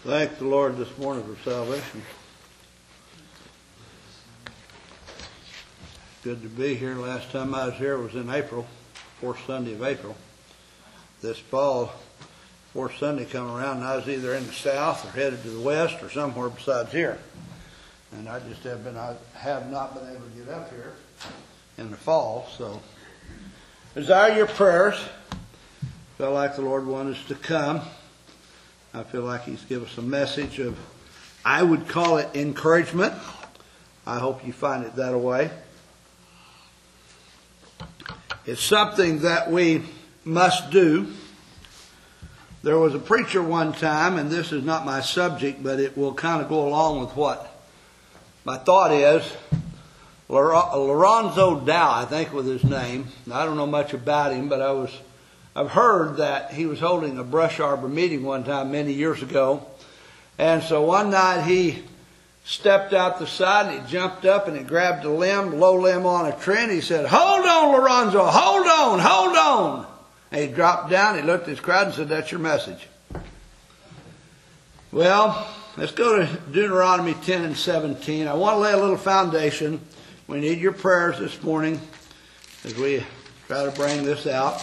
Thank the Lord this morning for salvation. Good to be here. Last time I was here was in April, fourth Sunday of April. This fall, fourth Sunday come around, and I was either in the south or headed to the west or somewhere besides here. And I just have not been able to get up here in the fall. So, desire your prayers. Felt like the Lord wanted us to come. I feel like He's given us a message of, I would call it encouragement. I hope you find it that way. It's something that we must do. There was a preacher one time, and this is not my subject, but it will kind of go along with what my thought is. Lorenzo Dow, I think was his name. I don't know much about him, but I've heard that he was holding a brush arbor meeting one time many years ago. And so one night he stepped out the side and he jumped up and he grabbed a low limb on a tree, and he said, "Hold on, Lorenzo, hold on, hold on." And he dropped down, he looked at his crowd and said, "That's your message." Well, let's go to Deuteronomy 10 and 17. I want to lay a little foundation. We need your prayers this morning as we try to bring this out.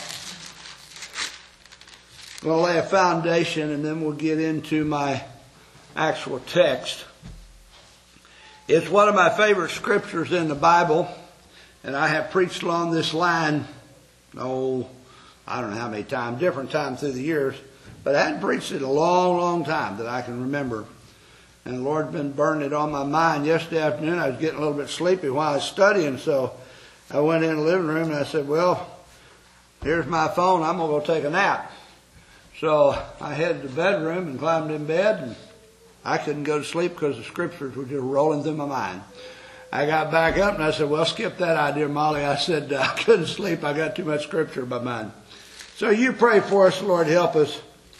I'm going to lay a foundation and then we'll get into my actual text. It's one of my favorite scriptures in the Bible, and I have preached along this line, I don't know how many times, different times through the years, but I hadn't preached it a long, long time that I can remember. And the Lord's been burning it on my mind. Yesterday afternoon I was getting a little bit sleepy while I was studying, so I went in the living room and I said, well, here's my phone, I'm going to go take a nap. So I headed to the bedroom and climbed in bed, and I couldn't go to sleep because the scriptures were just rolling through my mind. I got back up and I said, well, skip that idea, Molly. I said, I couldn't sleep. I got too much scripture in my mind. So you pray for us, Lord, help us.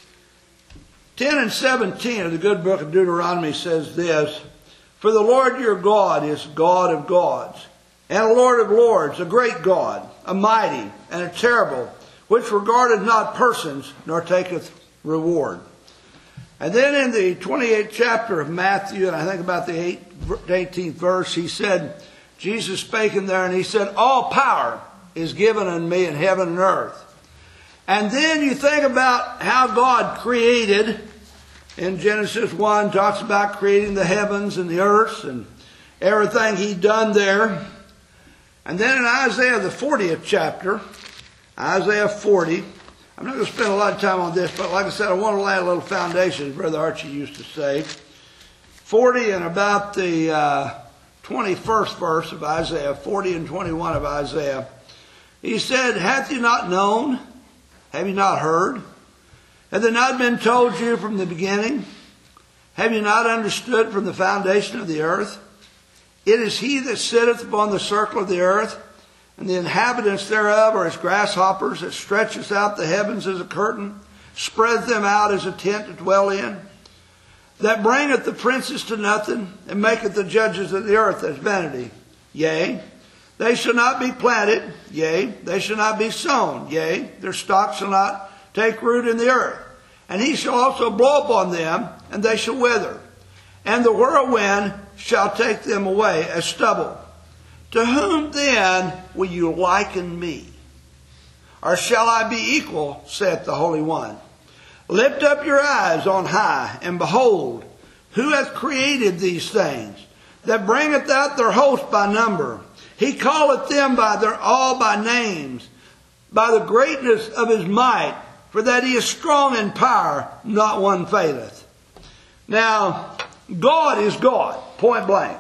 10 and 17 of the good book of Deuteronomy says this: "For the Lord your God is God of gods, and a Lord of lords, a great God, a mighty and a terrible, which regardeth not persons, nor taketh reward." And then in the 28th chapter of Matthew, and I think about the 18th verse, he said, Jesus spake in there, and he said, "All power is given unto me in heaven and earth." And then you think about how God created. In Genesis 1, talks about creating the heavens and the earth and everything He done there. And then in Isaiah the 40th chapter, Isaiah 40, I'm not going to spend a lot of time on this, but like I said, I want to lay a little foundation, as Brother Archie used to say. 40 and about the 21st verse of Isaiah, 40 and 21 of Isaiah. He said, "Hath you not known? Have you not heard? Hath it not been told you from the beginning? Have you not understood from the foundation of the earth? It is He that sitteth upon the circle of the earth, and the inhabitants thereof are as grasshoppers, that stretcheth out the heavens as a curtain, spreadeth them out as a tent to dwell in, that bringeth the princes to nothing, and maketh the judges of the earth as vanity. Yea, they shall not be planted, yea, they shall not be sown, yea, their stock shall not take root in the earth. And He shall also blow upon them, and they shall wither. And the whirlwind shall take them away as stubble. To whom then will you liken me? Or shall I be equal, saith the Holy One? Lift up your eyes on high, and behold, who hath created these things, that bringeth out their host by number? He calleth them all by names, by the greatness of His might, for that He is strong in power, not one faileth. Now, God is God, point blank.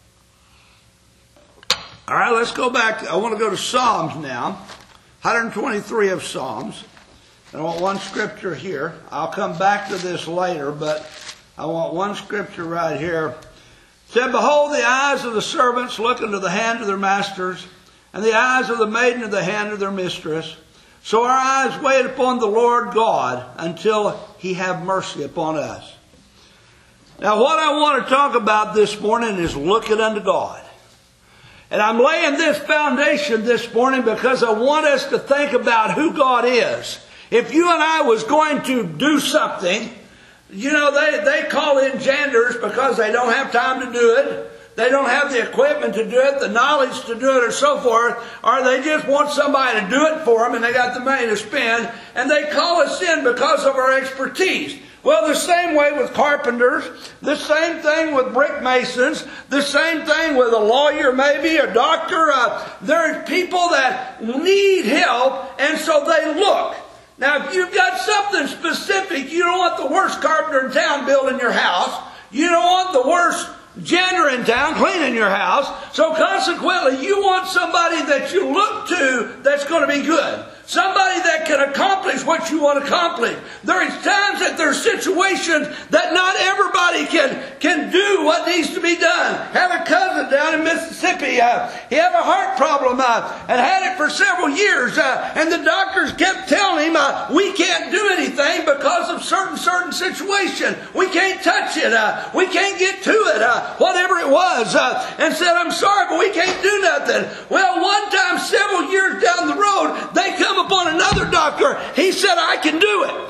All right, let's go back. I want to go to Psalms now, 123 of Psalms. And I want one scripture here. I'll come back to this later, but I want one scripture right here. It said, "Behold, the eyes of the servants look unto the hand of their masters, and the eyes of the maiden of the hand of their mistress. So our eyes wait upon the Lord God until He have mercy upon us." Now what I want to talk about this morning is looking unto God. And I'm laying this foundation this morning because I want us to think about who God is. If you and I was going to do something, you know, they call in janders because they don't have time to do it. They don't have the equipment to do it, the knowledge to do it, or so forth. Or they just want somebody to do it for them, and they got the money to spend. And they call us in because of our expertise. Well, the same way with carpenters, the same thing with brick masons, the same thing with a lawyer, maybe a doctor. There's people that need help, and so they look. Now, if you've got something specific, you don't want the worst carpenter in town building your house. You don't want the worst janitor in town cleaning your house. So consequently, you want somebody that you look to that's going to be good. Somebody that can accomplish what you want to accomplish. There is times that there are situations that not everybody can do what needs to be done. I have a cousin down in Mississippi. He had a heart problem and had it for several years. And the doctors kept telling him, we can't do anything because of certain situation. We can't touch it. We can't get to it. Whatever it was. And said, I'm sorry, but we can't do nothing. Well, one time, several years down the road, they come upon another doctor. He said, I can do it.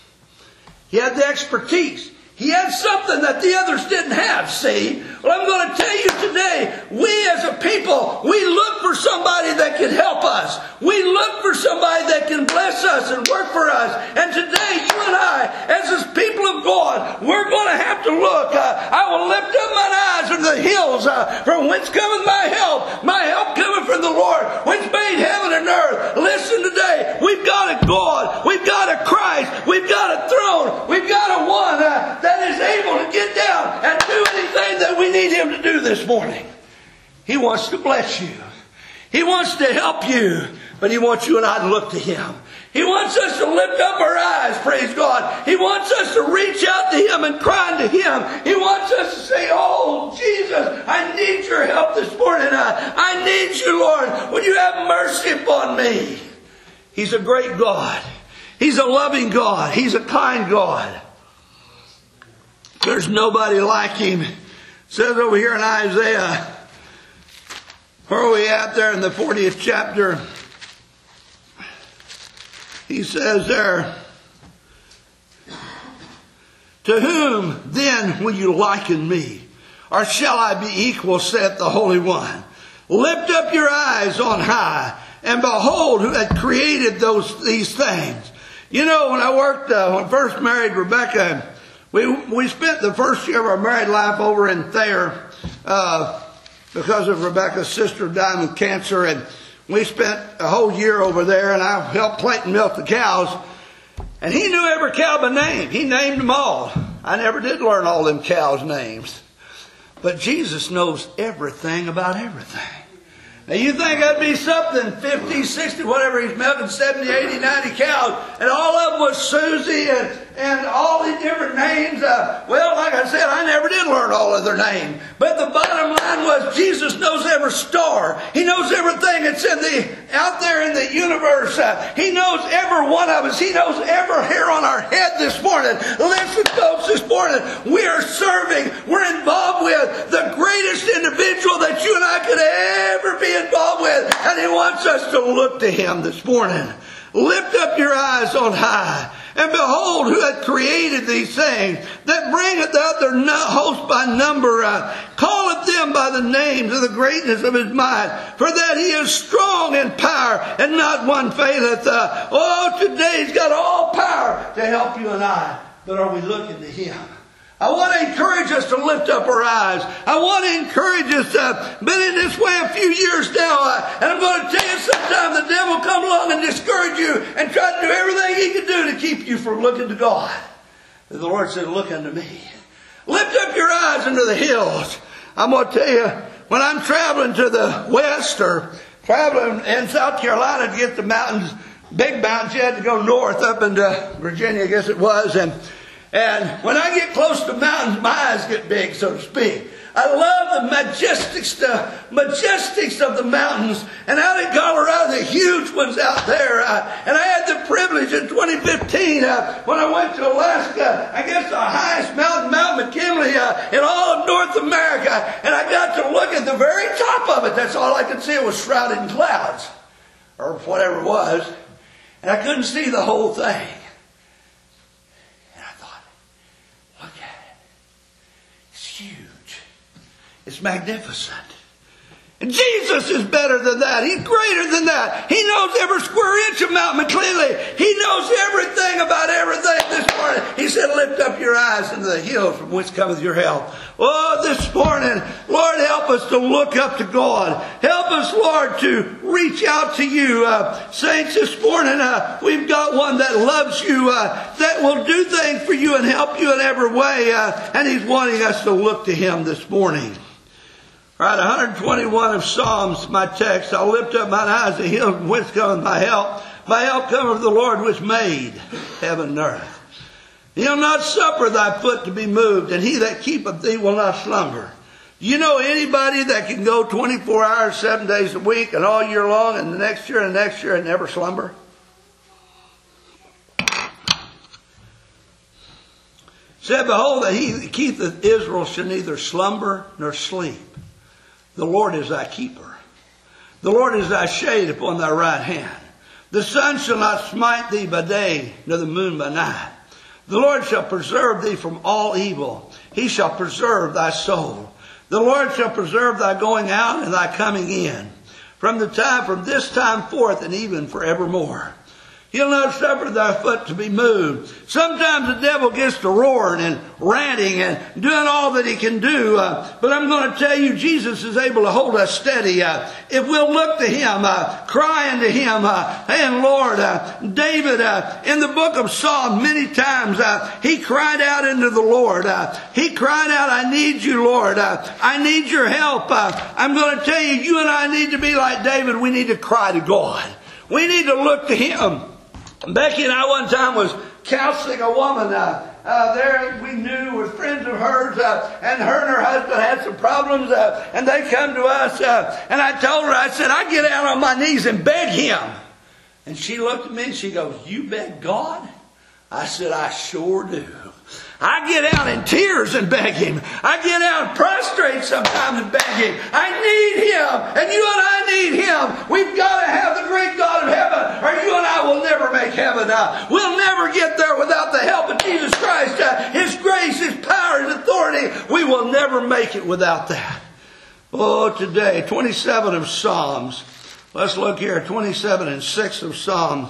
He had the expertise. He had something that the others didn't have, see? Well, I'm going to tell you today, we as a people, we look for somebody that can help us. We look for somebody that can bless us and work for us. And today, you and I, as the people of God, we're going to have to look. I will lift up mine eyes from the hills, from whence cometh my help. My help cometh from the Lord, which made heaven and earth. Listen today, we've got a God, we've got a Christ, we've got a throne, we've got a one that is able to get down and do anything that we need Him to do this morning. He wants to bless you. He wants to help you. But He wants you and I to look to Him. He wants us to lift up our eyes, praise God. He wants us to reach out to Him and cry to Him. He wants us to say, oh, Jesus, I need your help this morning. I need you, Lord. Would you have mercy upon me? He's a great God. He's a loving God. He's a kind God. There's nobody like Him. It says over here in Isaiah, where are we at there in the 40th chapter? He says there, to whom then will you liken me? Or shall I be equal, saith the Holy One? Lift up your eyes on high, and behold who had created these things. You know, when I worked, when I first married Rebecca, we spent the first year of our married life over in Thayer because of Rebecca's sister dying with cancer, and we spent a whole year over there, and I helped Clayton milk the cows. And he knew every cow by name. He named them all. I never did learn all them cows' names. But Jesus knows everything about everything. Now you think that'd be something, 50, 60, whatever, he's milking 70, 80, 90 cows, and all of them was Susie and all these different names. Well, like I said, I never did learn all of their names. But the bottom line was Jesus knows every star. He knows everything that's out there in the universe. He knows every one of us. He knows every hair on our head this morning. Listen, folks, this morning we are serving, we're involved with the greatest individual that you and I could ever be involved with. And He wants us to look to Him this morning. Lift up your eyes on high, and behold who hath created these things, that bringeth out their host by number, calleth them by the names of the greatness of His might, for that He is strong in power, and not one faileth. Today He's got all power to help you and I, but are we looking to Him? I want to encourage us to lift up our eyes. I want to encourage us. Been in this way a few years now. And I'm going to tell you, sometimes the devil will come along and discourage you and try to do everything he can do to keep you from looking to God. The Lord said, look unto me. Lift up your eyes into the hills. I'm going to tell you, when I'm traveling to the west or traveling in South Carolina to get the mountains, big mountains, you had to go north up into Virginia, I guess it was. And when I get close to mountains, my eyes get big, so to speak. I love the majestics of the mountains. And out in Colorado, the huge ones out there. And I had the privilege in 2015 when I went to Alaska, I guess the highest mountain, Mount McKinley, in all of North America. And I got to look at the very top of it. That's all I could see. It was shrouded in clouds, or whatever it was. And I couldn't see the whole thing. It's magnificent. And Jesus is better than that. He's greater than that. He knows every square inch of Mount McClellan. He knows everything about everything this morning. He said, lift up your eyes into the hills from whence cometh your help. Oh, this morning, Lord, help us to look up to God. Help us, Lord, to reach out to you. Saints, this morning, we've got one that loves you, that will do things for you and help you in every way. And He's wanting us to look to Him this morning. All right, 121 of Psalms, my text. I'll lift up mine eyes to the hills from whence cometh my help. My help cometh from the Lord which made heaven and earth. He'll not suffer thy foot to be moved, and he that keepeth thee will not slumber. Do you know anybody that can go 24 hours, 7 days a week, and all year long, and the next year and never slumber? Said, behold, that he that keepeth Israel shall neither slumber nor sleep. The Lord is thy keeper. The Lord is thy shade upon thy right hand. The sun shall not smite thee by day, nor the moon by night. The Lord shall preserve thee from all evil. He shall preserve thy soul. The Lord shall preserve thy going out and thy coming in, from this time forth and even forevermore. He'll not suffer thy foot to be moved. Sometimes the devil gets to roaring and ranting and doing all that he can do. But I'm going to tell you, Jesus is able to hold us steady. If we'll look to Him, cry unto Him, and Lord, David, in the book of Psalms, many times, he cried out into the Lord. He cried out, I need you, Lord. I need your help. I'm going to tell you, you and I need to be like David. We need to cry to God. We need to look to Him. Becky and I one time was counseling a woman there we knew was friends of hers, and her husband had some problems, and they come to us, and I told her, I said, I get out on my knees and beg Him. And she looked at me and she goes, you beg God? I said, I sure do. I get out in tears and beg Him. I get out prostrate sometimes and beg Him. I need Him. And you and I need Him. We've got to have the great God of heaven, or you and I will never make heaven. We'll never get there without the help of Jesus Christ. His grace, His power, His authority. We will never make it without that. Oh, today, 27 of Psalms. Let's look here, 27 and 6 of Psalms.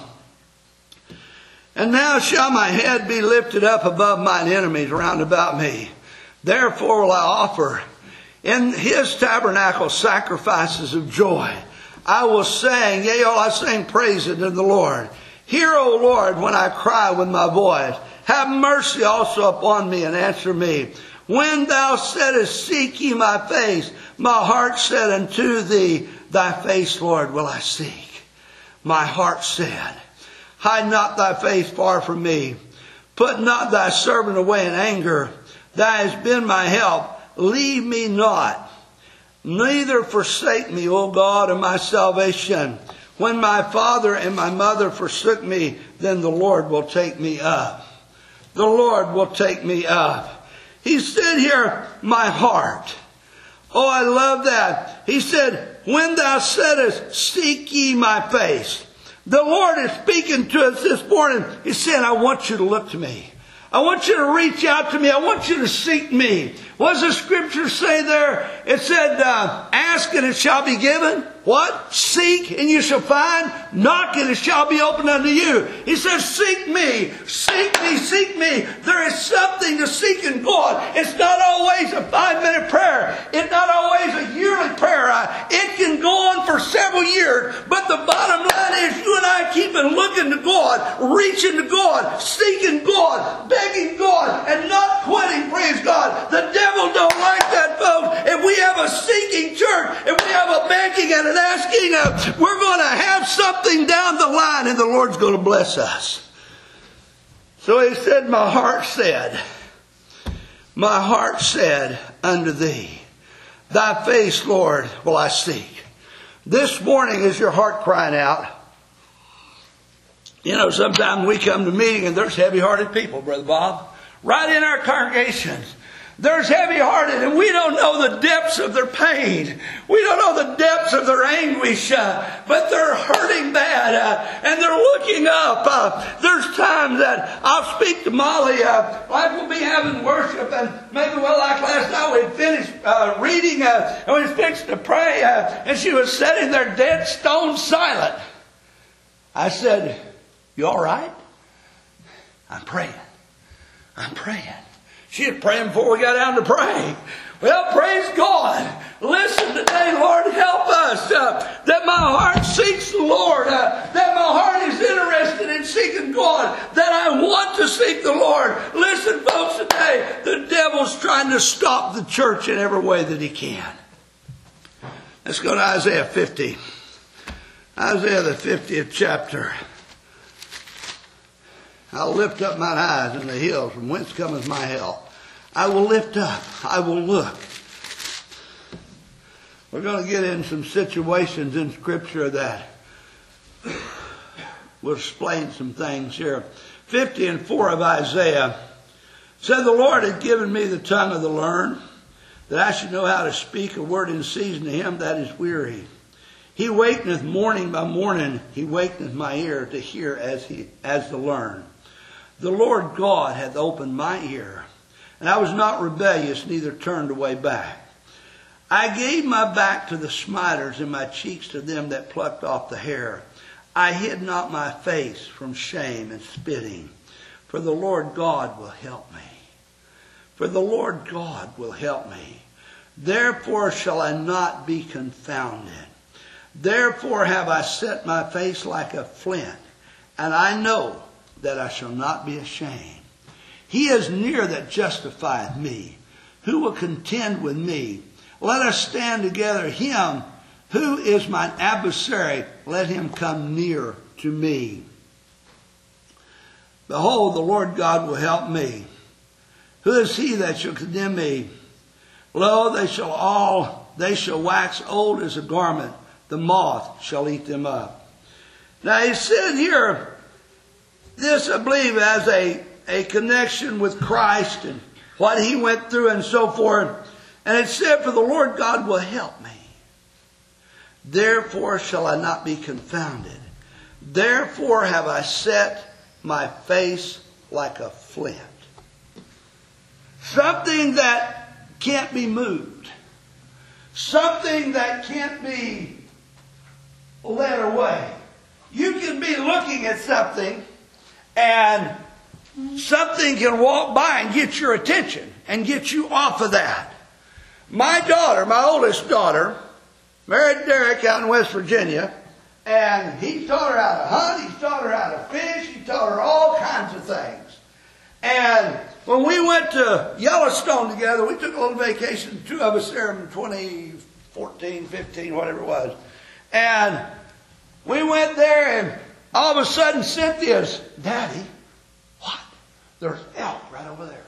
And now shall my head be lifted up above mine enemies round about me. Therefore will I offer in His tabernacle sacrifices of joy. I will sing, yea, all I sing praises to the Lord. Hear, O Lord, when I cry with my voice. Have mercy also upon me and answer me. When thou saidest, seek ye my face, my heart said unto thee, thy face, Lord, will I seek. My heart said, hide not thy face far from me. Put not thy servant away in anger. Thou hast been my help. Leave me not. Neither forsake me, O God, of my salvation. When my father and my mother forsook me, then the Lord will take me up. The Lord will take me up. He said here, my heart. Oh, I love that. He said, when thou saidest, seek ye my face. The Lord is speaking to us this morning. He's saying, I want you to look to me. I want you to reach out to me. I want you to seek me. What does the scripture say there? It said, ask and it shall be given. What? Seek and you shall find. Knock and it shall be opened unto you. He says, seek me. Seek me. Seek me. There is something to seek in God. It's not always a 5-minute prayer. It's not always a yearly prayer. It can go on for several years. But the bottom line is you and I keep on looking to God, reaching to God, seeking God, begging God, and not quitting, praise God. The devil don't like that, folks. If we have a seeking church, if we have a begging and an asking, we're going to have something down the line and the Lord's going to bless us. So he said, my heart said unto thee, thy face, Lord, will I seek. This morning is your heart crying out. You know, sometimes we come to meeting and there's heavy-hearted people, Brother Bob, right in our congregations. There's heavy-hearted, and we don't know the depths of their pain. We don't know the depths of their anguish, but they're hurting bad, and they're looking up. There's times that I'll speak to Molly, like we'll be having worship, and maybe, well, like last night, we'd finished reading, and we fixed to pray, and she was sitting there dead stone silent. I said, "You all right?" "I'm praying. I'm praying." She was praying before we got down to pray. Well, praise God. Listen today, Lord, help us that my heart seeks the Lord, that my heart is interested in seeking God, that I want to seek the Lord. Listen, folks, today, the devil's trying to stop the church in every way that he can. Let's go to Isaiah 50. Isaiah the 50th chapter. I'll lift up mine eyes in the hills, from whence cometh my help. I will lift up, I will look. We're going to get in some situations in Scripture that will explain some things here. 50:4 of Isaiah said, "The Lord had given me the tongue of the learned, that I should know how to speak a word in season to him that is weary. He wakeneth morning by morning, he wakeneth my ear to hear as the learned. The Lord God hath opened my ear, and I was not rebellious, neither turned away back. I gave my back to the smiters, and my cheeks to them that plucked off the hair. I hid not my face from shame and spitting, for the Lord God will help me. For the Lord God will help me. Therefore shall I not be confounded. Therefore have I set my face like a flint, and I know that I shall not be ashamed. He is near that justifieth me. Who will contend with me? Let us stand together. Him who is mine adversary, let him come near to me. Behold, the Lord God will help me. Who is he that shall condemn me? Lo, they shall wax old as a garment. The moth shall eat them up." Now he said here, this I believe has a connection with Christ and what he went through and so forth. And it said, "For the Lord God will help me. Therefore shall I not be confounded. Therefore have I set my face like a flint." Something that can't be moved. Something that can't be led away. You can be looking at something, and something can walk by and get your attention and get you off of that. My daughter, my oldest daughter, married Derek out in West Virginia, and he taught her how to hunt, he taught her how to fish, he taught her all kinds of things. And when we went to Yellowstone together, we took a little vacation, two of us there in 2014, 15, whatever it was. And we went there, and all of a sudden Cynthia's, "Daddy, what? There's elk right over there."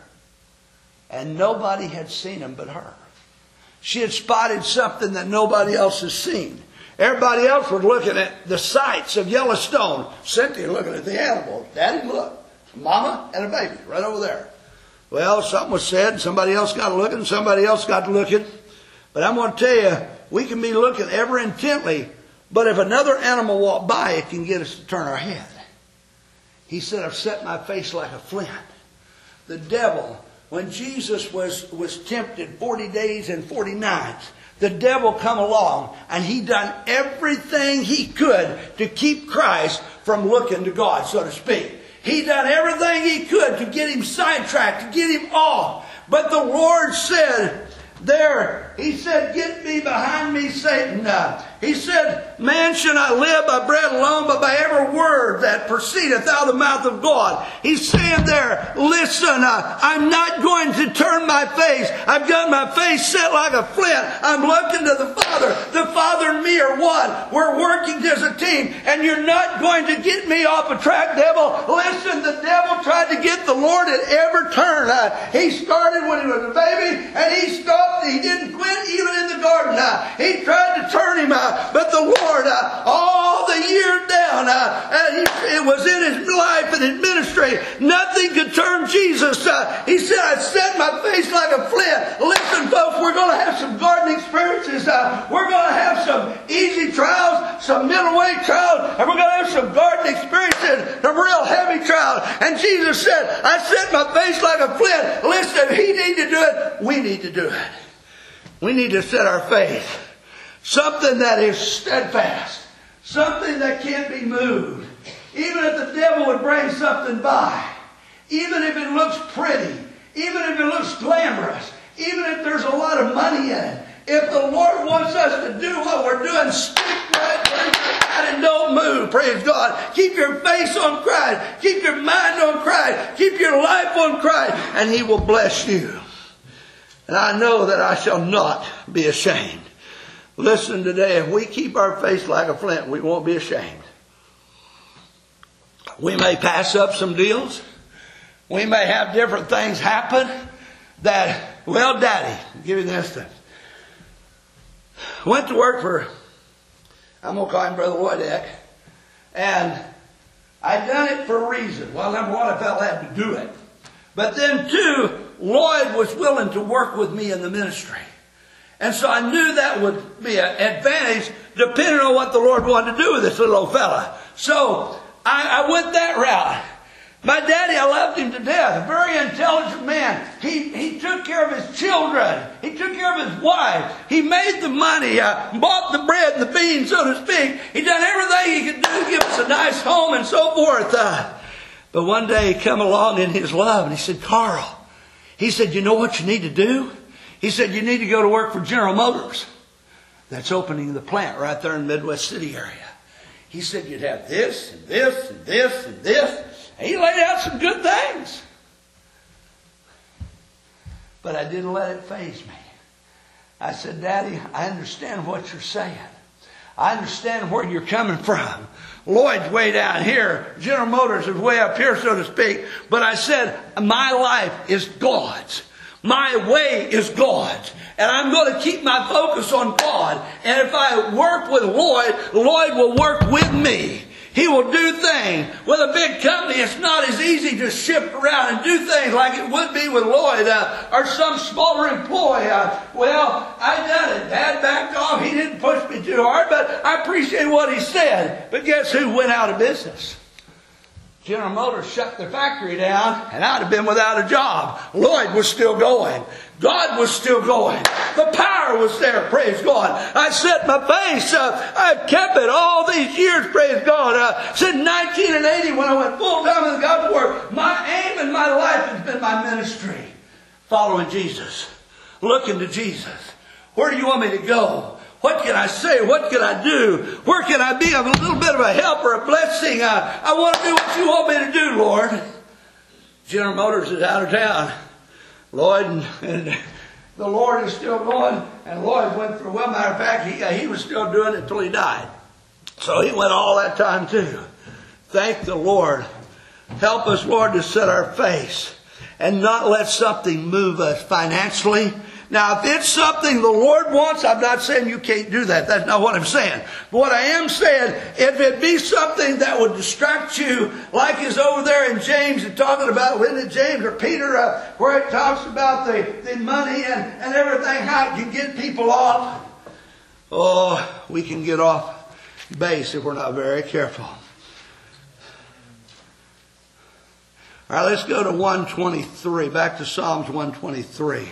And nobody had seen them but her. She had spotted something that nobody else has seen. Everybody else was looking at the sights of Yellowstone. Cynthia looking at the animals. "Daddy, look. Mama and a baby right over there." Well, something was said. Somebody else got looking. Somebody else got looking. But I'm going to tell you, we can be looking ever intently, but if another animal walked by, it can get us to turn our head. He said, "I've set my face like a flint." The devil, when Jesus was tempted 40 days and 40 nights, the devil come along and he done everything he could to keep Christ from looking to God, so to speak. He done everything he could to get him sidetracked, to get him off. But the Lord said there, he said, "Get thee behind me, Satan." He said, "Man shall not live by bread alone, but by every word that proceedeth out of the mouth of God." He's saying there, listen, I'm not going to turn my face. I've got my face set like a flint. I'm looking to the Father. The Father and me are one. We're working as a team. And you're not going to get me off a track, devil. Listen, the devil tried to get the Lord at every turn. He started when he was a baby, and he stopped. He didn't quit even in the garden. He tried to turn him out. But the Lord Lord all the year down. It was in his life and his ministry. Nothing could turn Jesus. He said, I set my face like a flint. Listen, folks, we're going to have some gardening experiences. We're going to have some easy trials, some middleweight trials, and we're going to have some gardening experiences, some real heavy trials. And Jesus said, I set my face like a flint. Listen, if he needed to do it, we need to do it. We need to set our faith. Something that is steadfast. Something that can't be moved. Even if the devil would bring something by. Even if it looks pretty. Even if it looks glamorous. Even if there's a lot of money in it. If the Lord wants us to do what we're doing, stick right and don't move. Praise God. Keep your face on Christ. Keep your mind on Christ. Keep your life on Christ. And He will bless you. And I know that I shall not be ashamed. Listen today, if we keep our face like a flint, we won't be ashamed. We may pass up some deals. We may have different things happen that, well, Daddy, I'll give you an instance. Went to work for, I'm going to call him Brother Woydeck, and I'd done it for a reason. Well, number one, I felt I had to do it. But then two, Lloyd was willing to work with me in the ministry. And so I knew that would be an advantage depending on what the Lord wanted to do with this little old fella. So I went that route. My daddy, I loved him to death. A very intelligent man. He took care of his children. He took care of his wife. He made the money, bought the bread and the beans, so to speak. He done everything he could do to give us a nice home and so forth. But one day he come along in his love and he said, Carl, he said, you know what you need to do? He said, you need to go to work for General Motors. That's opening the plant right there in the Midwest City area. He said, you'd have this and this and this and this. And he laid out some good things. But I didn't let it faze me. I said, Daddy, I understand what you're saying. I understand where you're coming from. Lloyd's way down here. General Motors is way up here, so to speak. But I said, my life is God's. My way is God's. And I'm going to keep my focus on God. And if I work with Lloyd, Lloyd will work with me. He will do things. With a big company, it's not as easy to shift around and do things like it would be with Lloyd or some smaller employee. Well, I done it. Dad backed off. He didn't push me too hard, but I appreciate what he said. But guess who went out of business? General Motors shut their factory down, and I'd have been without a job. Lloyd was still going. God was still going. The power was there, praise God. I set my face. I've kept it all these years, praise God. Since 1980 when I went full time in the gospel work, my aim in my life has been my ministry. Following Jesus. Looking to Jesus. Where do you want me to go? What can I say? What can I do? Where can I be a little bit of a help or a blessing? I want to do what you want me to do, Lord. General Motors is out of town. Lloyd and the Lord is still going. And Lloyd went through, well, matter of fact, he was still doing it until he died. So he went all that time too. Thank the Lord. Help us, Lord, to set our face and not let something move us financially. Now, if it's something the Lord wants, I'm not saying you can't do that. That's not what I'm saying. But what I am saying, if it be something that would distract you, like is over there in James, and talking about, isn't it James or Peter, where it talks about the money and everything, how it can get people off. Oh, we can get off base if we're not very careful. All right, let's go to 123, back to Psalms 123.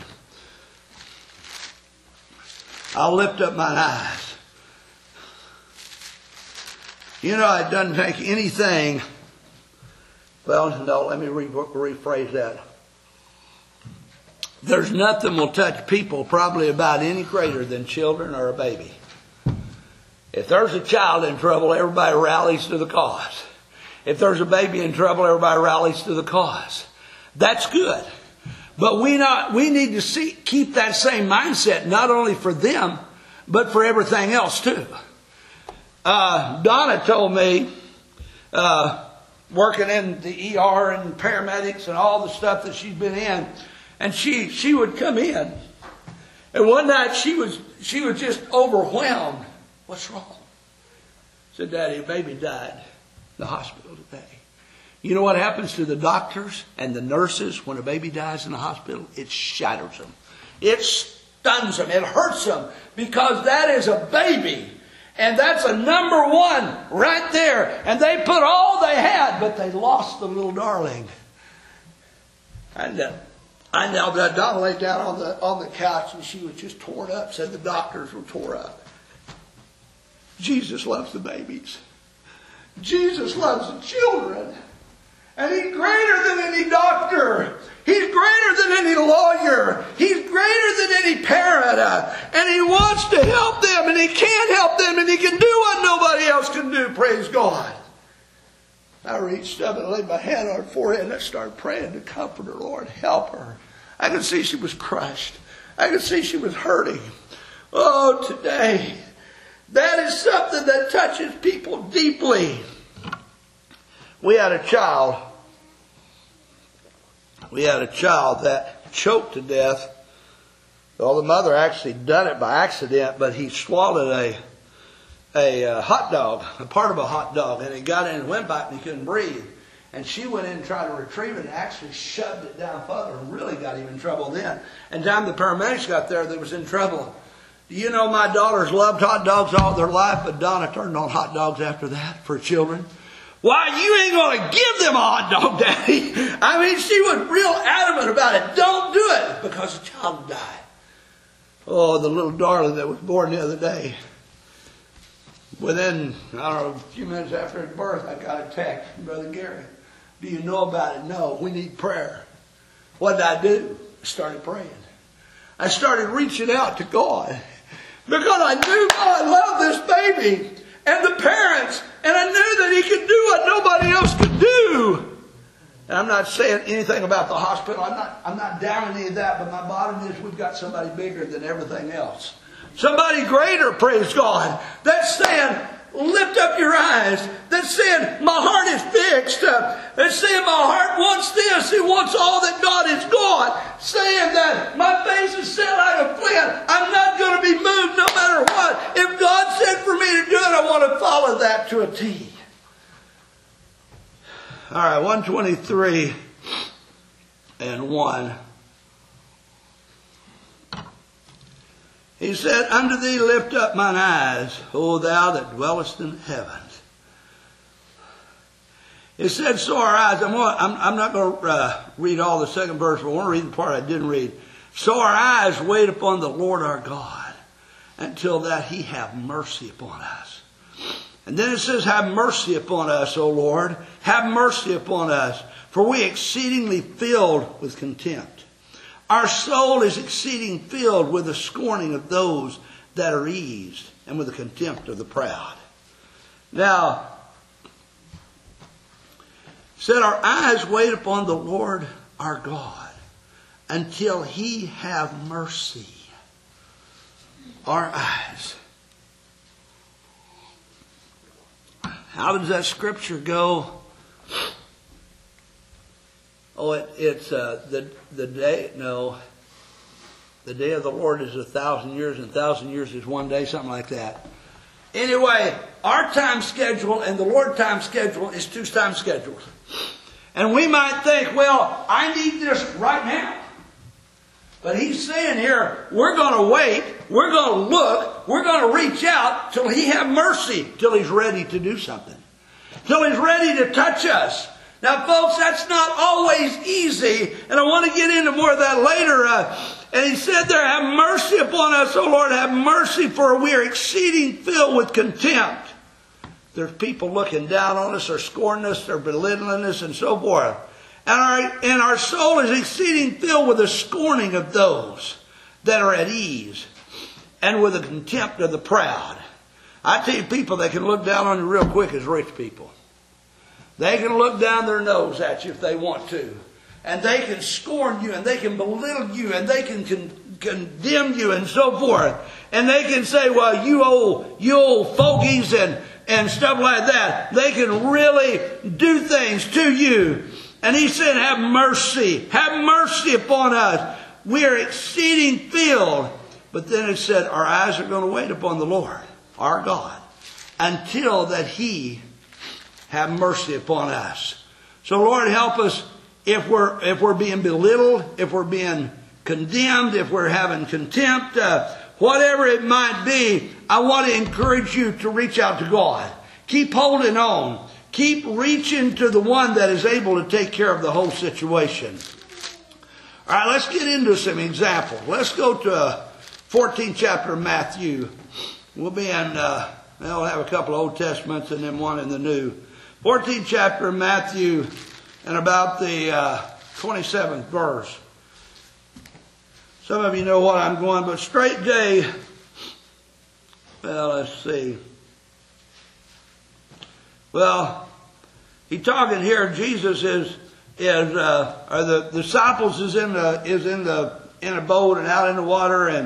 I'll lift up mine eyes. You know, it doesn't take anything. Well, no, let me rephrase that. There's nothing will touch people probably about any greater than children or a baby. If there's a child in trouble, everybody rallies to the cause. If there's a baby in trouble, everybody rallies to the cause. That's good. But we need to keep that same mindset, not only for them, but for everything else too. Donna told me, working in the ER and paramedics and all the stuff that she's been in, and she would come in, and one night she was just overwhelmed. What's wrong? said, Daddy, a baby died in the hospital today. You know what happens to the doctors and the nurses when a baby dies in the hospital? It shatters them. It stuns them. It hurts them because that is a baby. And that's a number one right there. And they put all they had, but they lost the little darling. And I knelt down, Donna laid down on the couch, and she was just torn up. Said the doctors were tore up. Jesus loves the babies. Jesus loves the children. And He's greater than any doctor. He's greater than any lawyer. He's greater than any parent. And He wants to help them, and He can help them, and He can do what nobody else can do. Praise God. I reached up and laid my hand on her forehead, and I started praying to comfort her. Lord, help her. I could see she was crushed. I could see she was hurting. Oh, today, that is something that touches people deeply. We had a child that choked to death. Well, the mother actually done it by accident, but he swallowed a hot dog, a part of a hot dog, and it got in his windpipe and he couldn't breathe. And she went in and tried to retrieve it and actually shoved it down further and really got him in trouble then. And time the paramedics got there, they was in trouble. Do you know my daughters loved hot dogs all their life, but Donna turned on hot dogs after that for children? Why, you ain't going to give them a hot dog, Daddy. I mean, she was real adamant about it. Don't do it because the child died. Oh, the little darling that was born the other day. Within, I don't know, a few minutes after his birth, I got a text from Brother Gary. Do you know about it? No, we need prayer. What did I do? I started praying. I started reaching out to God. Because I knew God loved this baby and the parents. And I knew that He could do what nobody else could do. And I'm not saying anything about the hospital. I'm not down any of that. But my bottom is we've got somebody bigger than everything else. Somebody greater, praise God. That's saying, lift up your eyes. That's saying, my heart is fixed. That's saying, my heart wants this. It wants all that God has got. Saying that my face is set like a flint. I'm not going to be moved no matter what. If God said for me to do it, I want to follow that to a T. All right, 123 and 1. He said, unto Thee lift up mine eyes, O Thou that dwellest in the heavens. It said, so our eyes. I'm not going to read all the second verse, but I want to read the part I didn't read. So our eyes wait upon the Lord our God, until that He have mercy upon us. And then it says, have mercy upon us, O Lord. Have mercy upon us, for we exceedingly filled with contempt. Our soul is exceeding filled with the scorning of those that are eased, and with the contempt of the proud. Now, said our eyes wait upon the Lord our God, until He have mercy. Our eyes. How does that scripture go? Oh, it's the day. No, the day of the Lord is 1,000 years, and 1,000 years is one day, something like that. Anyway, our time schedule and the Lord's time schedule is two time schedules. And we might think, well, I need this right now. But He's saying here, we're going to wait, we're going to look, we're going to reach out till He have mercy, till He's ready to do something. Till He's ready to touch us. Now, folks, that's not always easy, and I want to get into more of that later. And He said there, have mercy upon us, O Lord, have mercy, for we are exceeding filled with contempt. There's people looking down on us, or scorning us, or belittling us, and so forth. And our soul is exceeding filled with the scorning of those that are at ease, and with the contempt of the proud. I tell you, people that can look down on you real quick is rich people. They can look down their nose at you if they want to. And they can scorn you, and they can belittle you, and they can condemn you, and so forth. And they can say, well, you old fogies, and stuff like that. They can really do things to you. And He said, have mercy. Have mercy upon us. We are exceeding filled. But then it said, our eyes are going to wait upon the Lord, our God, until that he have mercy upon us. So Lord, help us if we're being belittled, if we're being condemned, if we're having contempt, whatever it might be. I want to encourage you to reach out to God. Keep holding on. Keep reaching to the one that is able to take care of the whole situation. All right, let's get into some examples. Let's go to 14th chapter of Matthew. We'll be in, we'll have a couple of Old Testaments and then one in the New. 14th chapter of Matthew and about the 27th verse. Some of you know what I'm going, but straight day, well, let's see. Well, he's talking here. Jesus or the disciples is in a boat and out in the water, and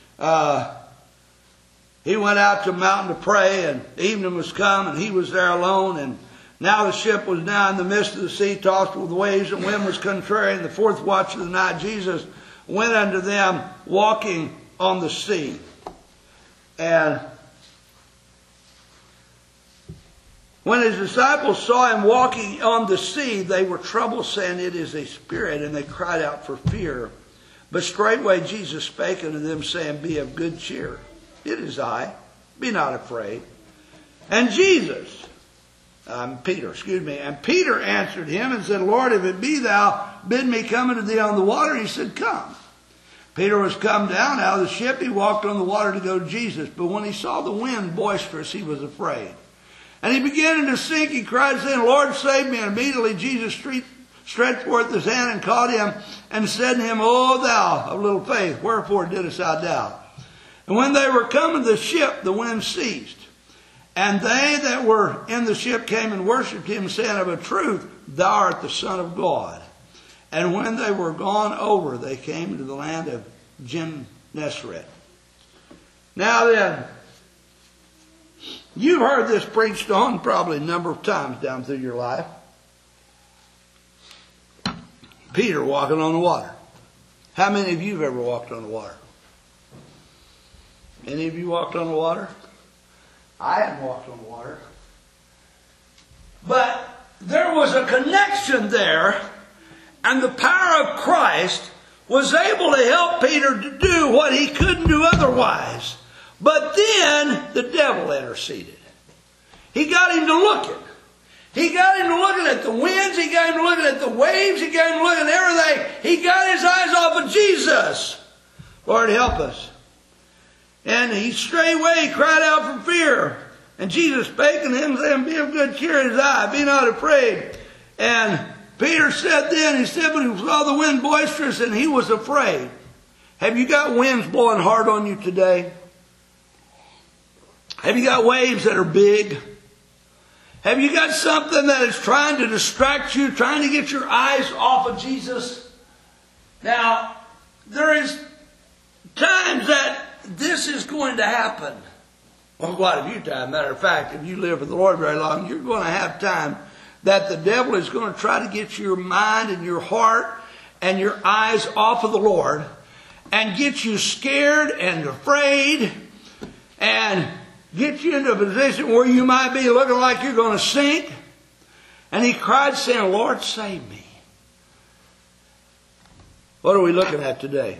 he went out to the mountain to pray, and evening was come, and he was there alone, and now the ship was now in the midst of the sea, tossed with waves, and wind was contrary. In the fourth watch of the night, Jesus went unto them, walking on the sea, and when his disciples saw him walking on the sea, they were troubled, saying, It is a spirit, and they cried out for fear. But straightway Jesus spake unto them, saying, Be of good cheer. It is I. Be not afraid. And Peter answered him and said, Lord, if it be thou, bid me come unto thee on the water. He said, Come. Peter was come down out of the ship. He walked on the water to go to Jesus. But when he saw the wind boisterous, he was afraid. And he began to sink. He cried, saying, Lord, save me. And immediately Jesus stretched forth his hand and caught him and said to him, O thou of little faith, wherefore didst thou doubt? And when they were come to the ship, the wind ceased. And they that were in the ship came and worshipped him, saying, Of a truth, thou art the Son of God. And when they were gone over, they came into the land of Gennesaret. Now then, you've heard this preached on probably a number of times down through your life. Peter walking on the water. How many of you have ever walked on the water? Any of you walked on the water? I hadn't walked on the water. But there was a connection there, and the power of Christ was able to help Peter to do what he couldn't do otherwise. But then the devil interceded. He got him to looking. He got him to looking at the winds. He got him to looking at the waves. He got him to looking at everything. He got his eyes off of Jesus. Lord, help us. And he straightway cried out from fear. And Jesus spake unto him, saying, Be of good cheer, it is I, be not afraid. And Peter said then, he said, but he saw the wind boisterous, and he was afraid. Have you got winds blowing hard on you today? Have you got waves that are big? Have you got something that is trying to distract you, trying to get your eyes off of Jesus? Now, there is times that this is going to happen. Well, quite a few times. Matter of fact, if you live with the Lord very long, you're going to have time that the devil is going to try to get your mind and your heart and your eyes off of the Lord and get you scared and afraid and get you into a position where you might be looking like you're going to sink. And he cried, saying, Lord, save me. What are we looking at today?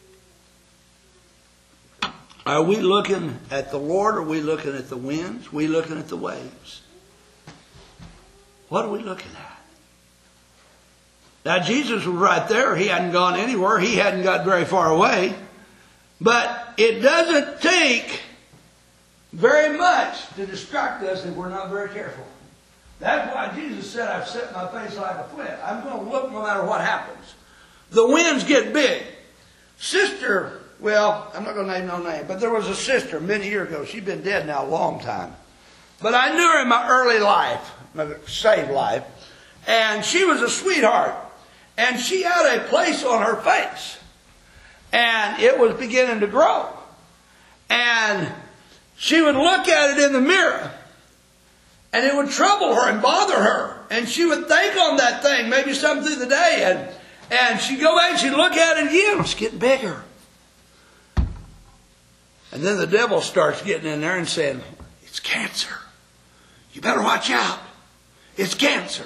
Are we looking at the Lord, or are we looking at the winds? Are we looking at the waves? What are we looking at? Now, Jesus was right there. He hadn't gone anywhere. He hadn't got very far away. But it doesn't take very much to distract us if we're not very careful. That's why Jesus said, I've set my face like a flint. I'm going to look no matter what happens. The winds get big. Sister, well, I'm not going to name no name, but there was a sister many years ago. She's been dead now a long time. But I knew her in my early life, my saved life. And she was a sweetheart. And she had a place on her face. And it was beginning to grow. And she would look at it in the mirror. And it would trouble her and bother her. And she would think on that thing, maybe something through the day. And she'd go back and she'd look at it again. It's getting bigger. And then the devil starts getting in there and saying, it's cancer. You better watch out. It's cancer.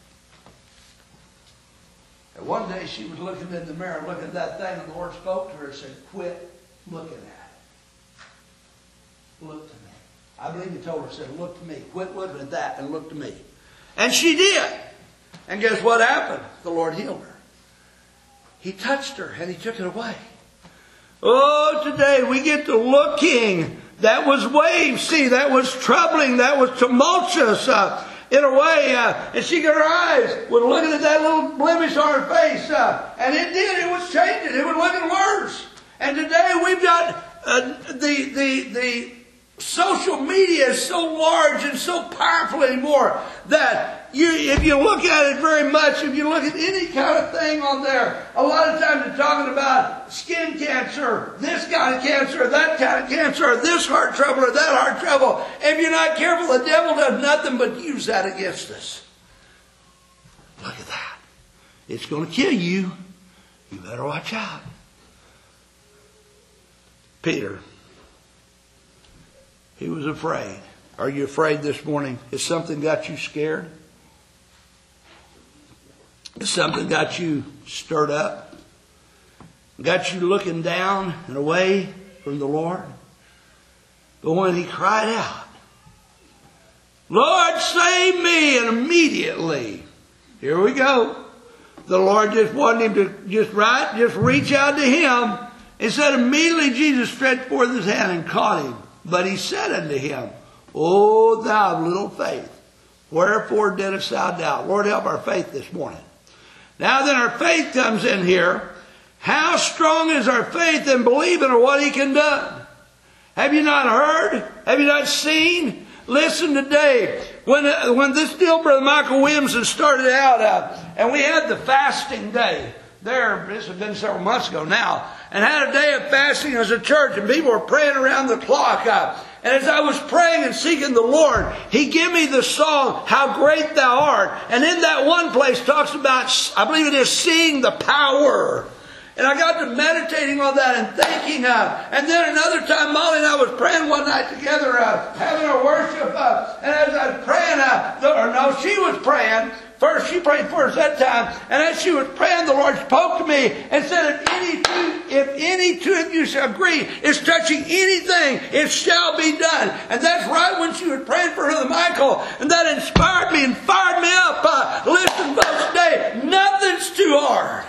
And one day she was looking in the mirror, looking at that thing, and the Lord spoke to her and said, quit looking at it. Look to me. I believe He told her, said, look to me. Quit looking at that and look to me. And she did. And guess what happened? The Lord healed her. He touched her and He took it away. Oh, today we get to looking. That was waves. See, that was troubling. That was tumultuous in a way. And she got her eyes was looking at that little blemish on her face. And it did. It was changing. It was looking worse. And today we've got the social media is so large and so powerful anymore that if you look at it very much, if you look at any kind of thing on there, a lot of times they're talking about skin cancer, this kind of cancer, that kind of cancer, this heart trouble or that heart trouble. If you're not careful, the devil does nothing but use that against us. Look at that. It's going to kill you. You better watch out. Peter, he was afraid. Are you afraid this morning? Has something got you scared? Has something got you stirred up? Got you looking down and away from the Lord? But when he cried out, Lord, save me! And immediately, here we go. The Lord just wanted him to just reach out to him. And said, immediately Jesus stretched forth his hand and caught him. But he said unto him, O thou of little faith, wherefore didst thou doubt? Lord, help our faith this morning. Now then, our faith comes in here. How strong is our faith in believing in what He can do? Have you not heard? Have you not seen? Listen today. When this deal, Brother Michael Williamson started out, and we had the fasting day. This has been several months ago now. And had a day of fasting as a church, and people were praying around the clock. And as I was praying and seeking the Lord, He gave me the song, How Great Thou Art. And in that one place talks about, I believe it is, seeing the power. And I got to meditating on that and thinking. And then another time, Molly and I was praying one night together, having our worship. And as I was praying, she was praying. First, she prayed first that time. And as she was praying, the Lord spoke to me and said, if any two of you shall agree is touching anything, it shall be done. And that's right when she was praying for Brother Michael. And that inspired me and fired me up. Listen, folks, today, nothing's too hard.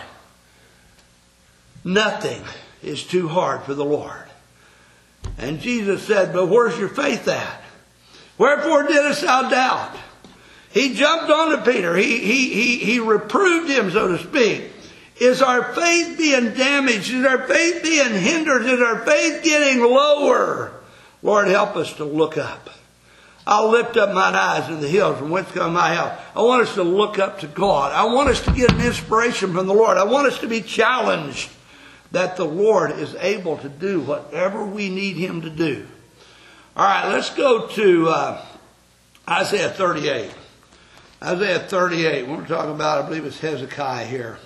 Nothing is too hard for the Lord. And Jesus said, but where's your faith at? Wherefore didst thou doubt? He jumped on to Peter. He reproved him, so to speak. Is our faith being damaged? Is our faith being hindered? Is our faith getting lower? Lord, help us to look up. I'll lift up mine eyes to the hills from whence comes my help. I want us to look up to God. I want us to get an inspiration from the Lord. I want us to be challenged that the Lord is able to do whatever we need Him to do. All right, let's go to Isaiah 38. Isaiah 38. We're talking about, I believe it's Hezekiah here.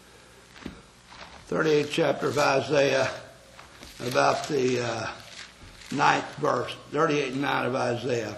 38th chapter of Isaiah, about the 9th verse. 38 and 9 of Isaiah.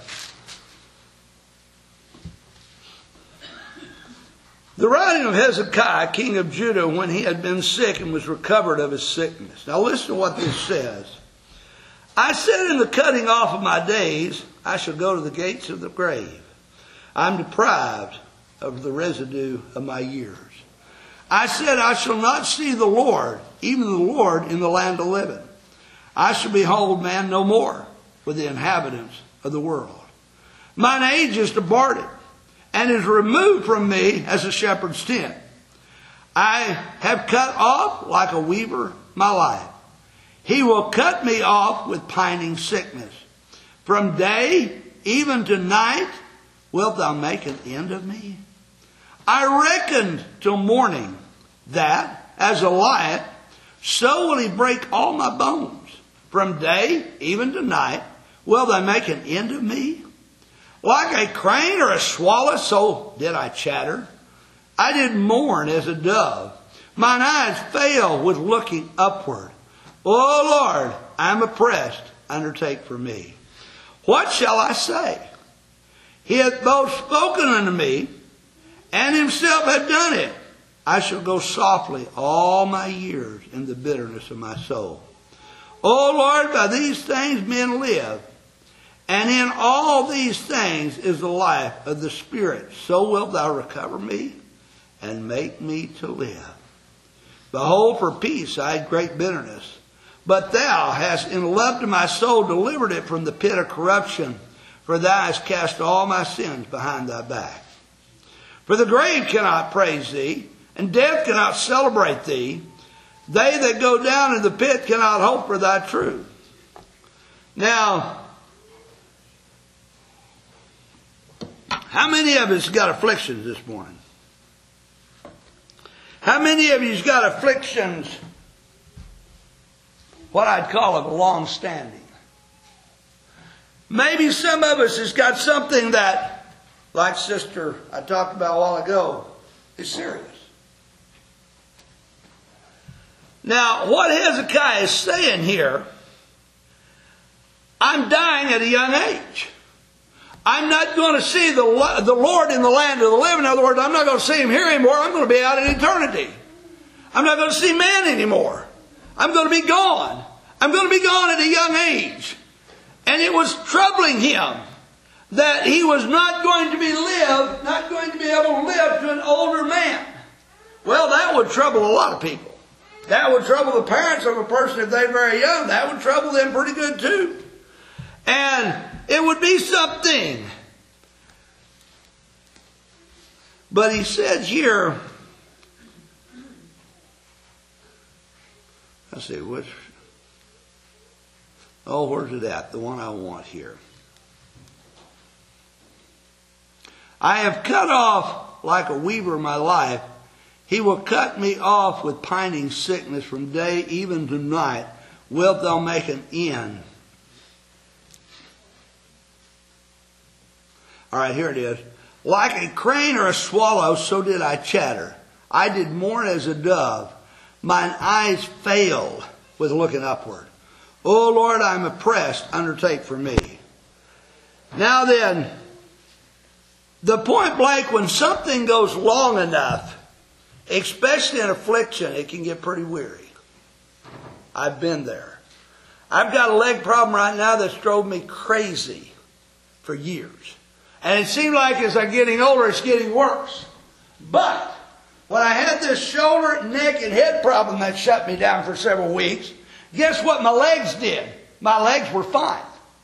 The writing of Hezekiah, king of Judah, when he had been sick and was recovered of his sickness. Now listen to what this says. I said in the cutting off of my days, I shall go to the gates of the grave. I'm deprived of the residue of my years. I said, I shall not see the Lord, even the Lord in the land of living. I shall behold man no more for the inhabitants of the world. Mine age is departed, and is removed from me as a shepherd's tent. I have cut off like a weaver my life. He will cut me off with pining sickness. From day even to night wilt thou make an end of me? I reckoned till morning that, as a lion, so will he break all my bones. From day even to night will thou make an end of me? Like a crane or a swallow, so did I chatter. I did mourn as a dove. Mine eyes fail with looking upward. O Lord, I am oppressed. Undertake for me. What shall I say? He hath both spoken unto me, and himself hath done it. I shall go softly all my years in the bitterness of my soul. O Lord, by these things men live, and in all these things is the life of the Spirit. So wilt thou recover me, and make me to live. Behold, for peace I had great bitterness. But thou hast in love to my soul delivered it from the pit of corruption. For thou hast cast all my sins behind thy back. For the grave cannot praise thee, and death cannot celebrate thee. They that go down in the pit cannot hope for thy truth. Now, how many of us got afflictions this morning? How many of you's got afflictions, what I'd call of long standing? Maybe some of us has got something that, like Sister I talked about a while ago, is serious. Now, what Hezekiah is saying here, I'm dying at a young age. I'm not going to see the Lord in the land of the living. In other words, I'm not going to see him here anymore. I'm going to be out in eternity. I'm not going to see man anymore. I'm going to be gone. I'm going to be gone at a young age. And it was troubling him that he was not going to be able to live to an older man. Well, that would trouble a lot of people. That would trouble the parents of a person if they're very young. That would trouble them pretty good too. And it would be something. But he says here, let's see, where's it at? The one I want here. I have cut off like a weaver my life. He will cut me off with pining sickness from day even to night. Wilt thou make an end? All right, here it is. Like a crane or a swallow, so did I chatter. I did mourn as a dove. Mine eyes failed with looking upward. O Lord, I am oppressed. Undertake for me. Now then, the point blank, when something goes long enough, especially in affliction, it can get pretty weary. I've been there. I've got a leg problem right now that's drove me crazy for years. And it seems like as I'm getting older, it's getting worse. But when I had this shoulder, neck, and head problem that shut me down for several weeks, guess what my legs did? My legs were fine.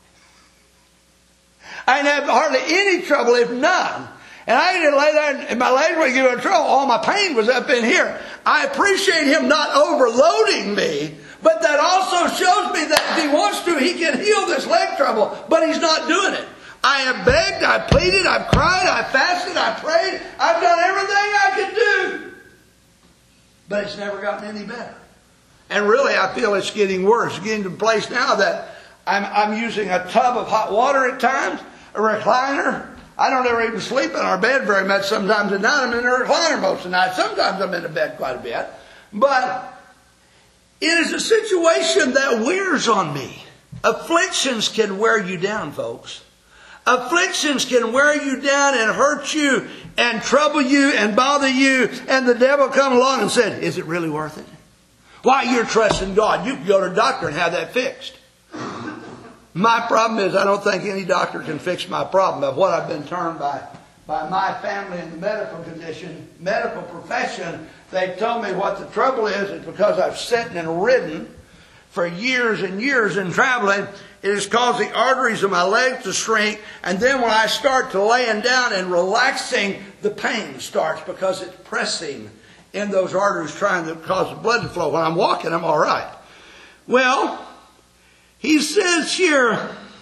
I didn't have hardly any trouble, if none. And I didn't lay there and my legs were giving me trouble. All my pain was up in here. I appreciate him not overloading me, but that also shows me that if he wants to, he can heal this leg trouble, but he's not doing it. I have begged, I pleaded, I've cried, I fasted, I prayed. I've done everything I could do. But it's never gotten any better. And really, I feel it's getting worse. It's getting to the place now that I'm using a tub of hot water at times, a recliner. I don't ever even sleep in our bed very much sometimes at night. I'm in a recliner most of the night. Sometimes I'm in the bed quite a bit. But it is a situation that wears on me. Afflictions can wear you down, folks. Afflictions can wear you down and hurt you and trouble you and bother you. And the devil come along and said, is it really worth it? Why, you're trusting God. You can go to a doctor and have that fixed. My problem is I don't think any doctor can fix my problem. Of what I've been turned by my family in the medical profession, they've told me what the trouble is because I've sat and ridden for years and years and traveling. It has caused the arteries of my legs to shrink. And then when I start to laying down and relaxing, the pain starts because it's pressing in those arteries trying to cause the blood to flow. When I'm walking, I'm all right. Well, he says here,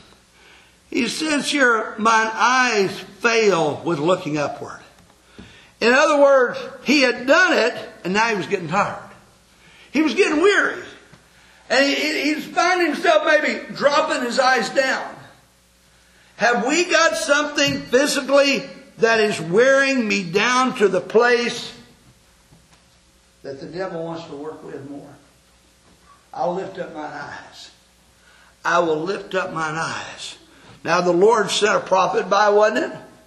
mine eyes fail with looking upward. In other words, he had done it, and now he was getting tired. He was getting weary. And he's finding himself maybe dropping his eyes down. Have we got something physically that is wearing me down to the place that the devil wants to work with more? I'll lift up mine eyes. I will lift up mine eyes. Now the Lord sent a prophet by, wasn't it?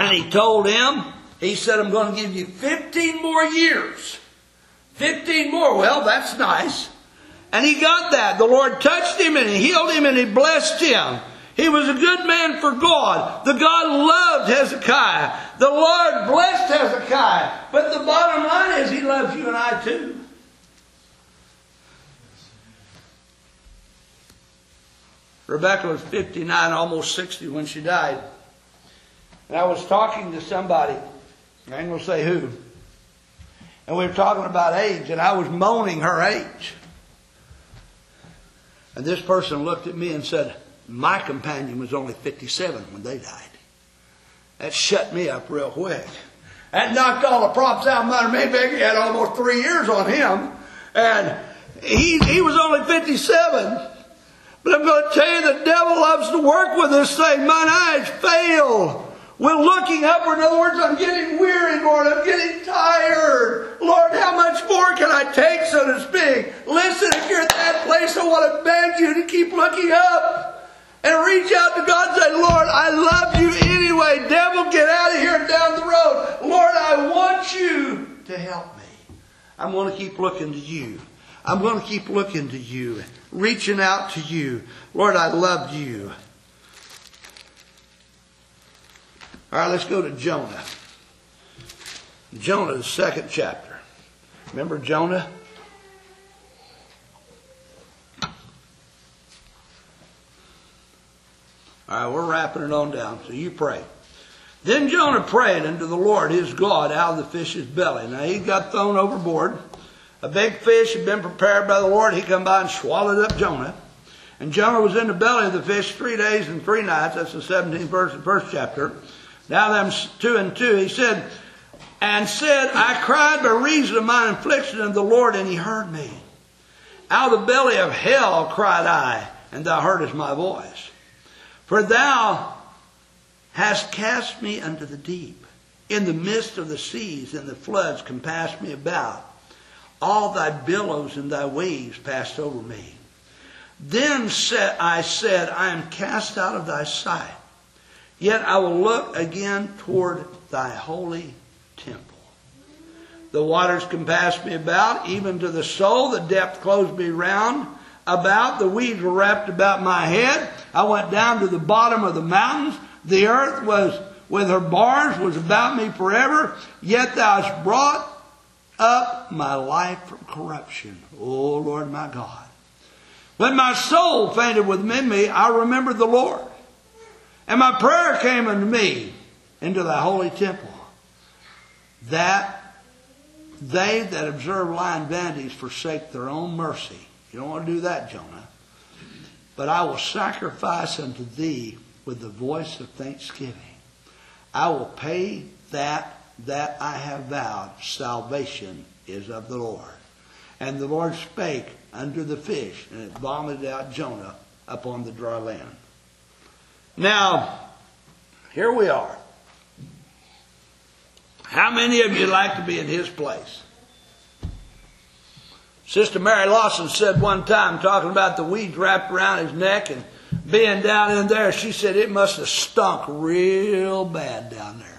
And he told him, he said, I'm going to give you 15 more years. 15 more. Well, that's nice. And he got that. The Lord touched him and he healed him and he blessed him. He was a good man for God. The God loved Hezekiah. The Lord blessed Hezekiah. But the bottom line is he loves you and I too. Rebecca was 59, almost 60 when she died. And I was talking to somebody, I ain't going to say who, and we were talking about age, and I was moaning her age. And this person looked at me and said, my companion was only 57 when they died. That shut me up real quick. That knocked all the props out. Maybe he had almost 3 years on him. And he was only 57. But I'm going to tell you, the devil loves to work with this thing. Mine eyes fail. We're looking upward. In other words, I'm getting weary, Lord. I'm getting tired. Lord, how much more can I take, so to speak? Listen, if you're at that place, I want to beg you to keep looking up and reach out to God and say, Lord, I love you anyway. Devil, get out of here and down the road. Lord, I want you to help me. I'm going to keep looking to you. I'm going to keep looking to you, reaching out to you. Lord, I love you. All right, let's go to Jonah. Jonah, the 2nd chapter. Remember Jonah? All right, we're wrapping it on down, so you pray. Then Jonah prayed unto the Lord his God out of the fish's belly. Now he got thrown overboard. A big fish had been prepared by the Lord. He come by and swallowed up Jonah. And Jonah was in the belly of the fish 3 days and 3 nights. That's the 17th verse of the 1st chapter. Now them 2 and 2. He said, I cried by reason of mine affliction unto the Lord, and he heard me. Out of the belly of hell cried I, and thou heardest my voice. For thou hast cast me unto the deep. In the midst of the seas, and the floods compassed me about. All thy billows and thy waves passed over me. Then I said, I am cast out of thy sight. Yet I will look again toward thy holy temple. The waters compassed me about, even to the soul. The depth closed me round about. The weeds were wrapped about my head. I went down to the bottom of the mountains. The earth was with her bars was about me forever. Yet thou hast brought up my life from corruption, O Lord my God. When my soul fainted within me, I remembered the Lord. And my prayer came unto me into thy holy temple, that they that observe lying vanities forsake their own mercy. You don't want to do that, Jonah. But I will sacrifice unto thee with the voice of thanksgiving. I will pay that I have vowed. Salvation is of the Lord. And the Lord spake unto the fish, and it vomited out Jonah upon the dry land. Now, here we are. How many of you like to be in his place? Sister Mary Lawson said one time, talking about the weeds wrapped around his neck and being down in there, she said it must have stunk real bad down there.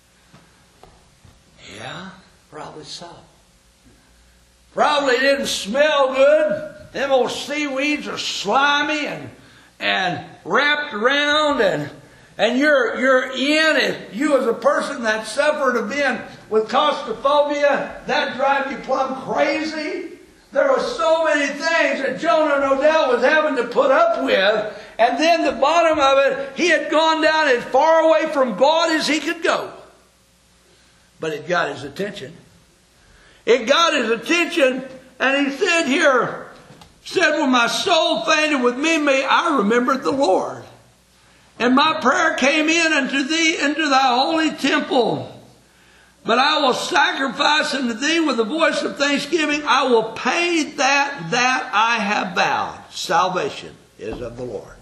Yeah, probably so. Probably didn't smell good. Them old seaweeds are slimy and wrapped around, and you're in it. You as a person that suffered of being with claustrophobia, that drive you plumb crazy. There were so many things that Jonah no doubt was having to put up with. And then the bottom of it, he had gone down as far away from God as he could go. But it got his attention. It got his attention, and he said here, when my soul fainted within me, I remembered the Lord. And my prayer came in unto thee into thy holy temple. But I will sacrifice unto thee with the voice of thanksgiving. I will pay that I have vowed. Salvation is of the Lord.